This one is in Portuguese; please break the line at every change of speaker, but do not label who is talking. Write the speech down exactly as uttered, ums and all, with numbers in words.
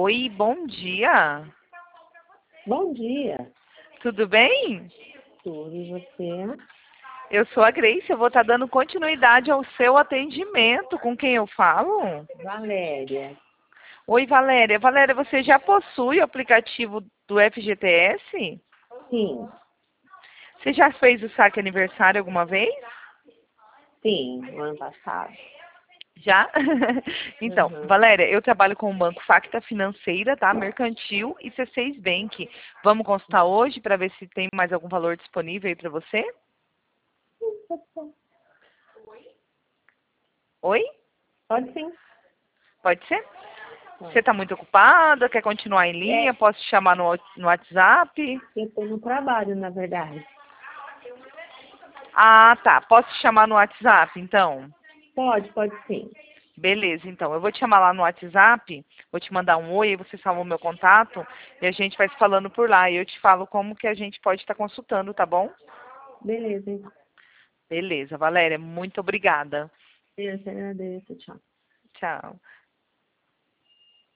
Oi, bom dia.
Bom dia.
Tudo bem?
Tudo, e você?
Eu sou a Grace, eu vou estar dando continuidade ao seu atendimento. Com quem eu falo?
Valéria.
Oi, Valéria. Valéria, você já possui o aplicativo do F G T S?
Sim,
Você já fez o saque aniversário alguma vez?
sim, no ano passado.
Já? Então,
Uhum.
Valéria, eu trabalho com o Banco Facta Financeira, tá? Mercantil e C seis Bank. Vamos consultar hoje para ver se tem mais algum valor disponível aí para você? Oi?
Pode sim.
Pode ser? Você
Pode.
está muito ocupada? Quer continuar em linha?
É,
Posso te chamar no, no WhatsApp?
eu estou no trabalho, na verdade.
Ah, tá. Posso te chamar no WhatsApp, então?
Pode, pode sim.
Beleza, então. Eu vou te chamar lá no WhatsApp, vou te mandar um oi, você salva o meu contato e a gente vai se falando por lá. E eu te falo como que a gente pode estar consultando, tá bom?
Beleza, então.
Beleza, Valéria, muito obrigada.
Eu te agradeço, tchau.
Tchau.